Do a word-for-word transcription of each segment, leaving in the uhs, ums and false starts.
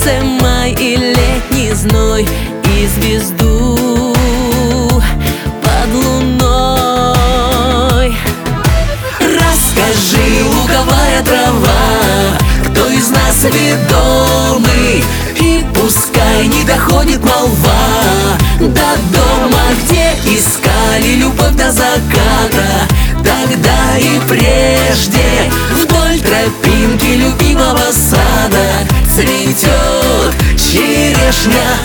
сердце май и летний зной, и звезду под луной. Расскажи, луговая трава, кто из нас ведомый, и пускай не доходит молва до дома, где искали любовь до заката. Тогда и прежде вдоль тропинки любимого сада цветет черешня.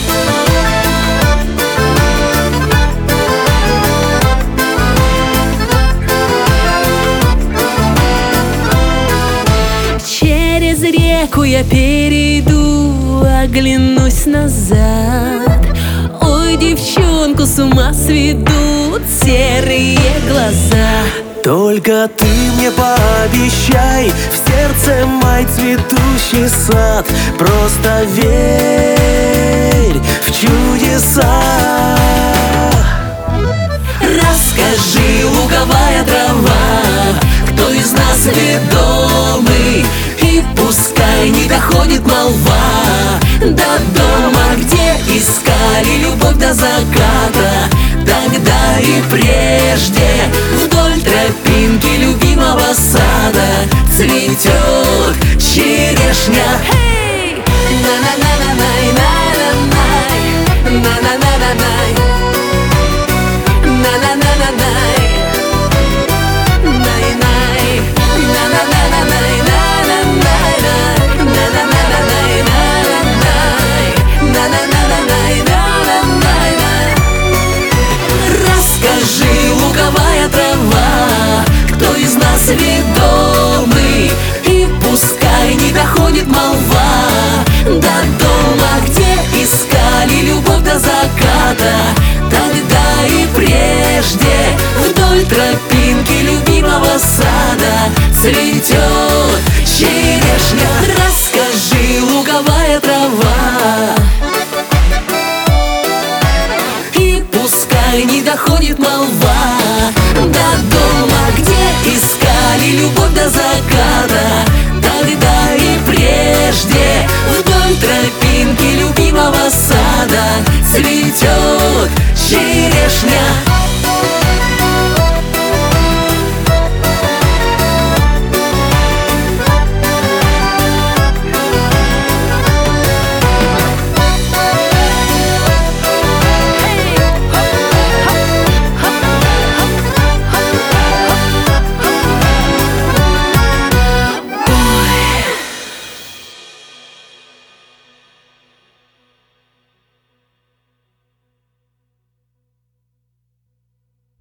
Через реку я перейду, оглянусь назад. Ой, девчонку с ума сведут серые глаза. Только ты мне пообещай, в сердце май цветущий сад. Просто верь в чудеса. Расскажи, луговая трава, кто из нас ведомый, и пускай не доходит молва до дома, где искали любовь до заката. Тогда и прежде вдоль тропинки любимого сада цветет черешня. Hey! На-на-на-на-най, на-на-най, на-на-на-на-най, на-на-на-на-най, най-най, на-на-на-на-най, на-на-най, на-на-на-на-най, на-на-най, на-на-на-на-най, на-на-най. Расскажи, луговая трава, кто из нас ведомый, и пускай не доходит молва до дома, где искали любовь до заката. Тогда и прежде вдоль тропинки любимого сада цветет черешня. Расскажи, луговая трава, и пускай не доходит молва до дома, где искали любовь до заката. Тогда и прежде вдоль тропинки любимого сада цветет